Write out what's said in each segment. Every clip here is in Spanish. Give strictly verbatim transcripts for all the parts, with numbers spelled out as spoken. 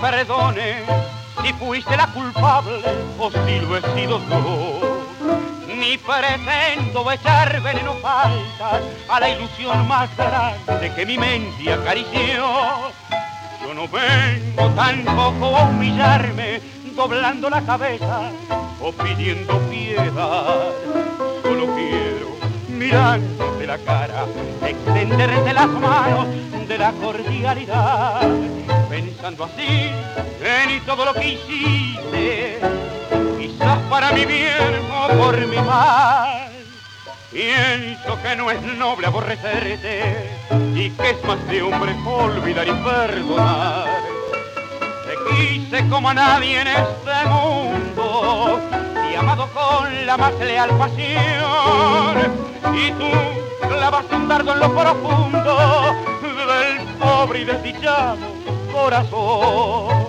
perdones si fuiste la culpable o si lo he sido yo. Ni pretendo echar veneno falta a la ilusión más grande que mi mente acarició. Yo no vengo tampoco a humillarme doblando la cabeza o pidiendo piedad. Solo quiero, mirándote la cara, extenderte las manos de la cordialidad. Pensando así en todo lo que hiciste, quizás para mi bien o por mi mal. Pienso que no es noble aborrecerte y que es más de hombre olvidar y perdonar. Te quise como a nadie en este mundo y amado con la más leal pasión. Y tú clavaste un dardo en lo profundo del pobre y desdichado corazón.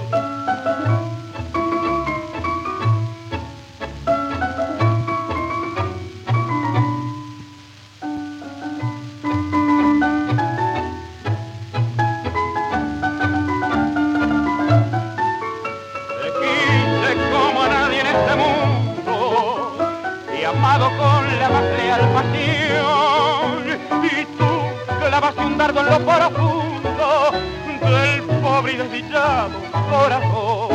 Amado con la más leal pasión, y tú clavaste un dardo en lo profundo del pobre y desdichado corazón.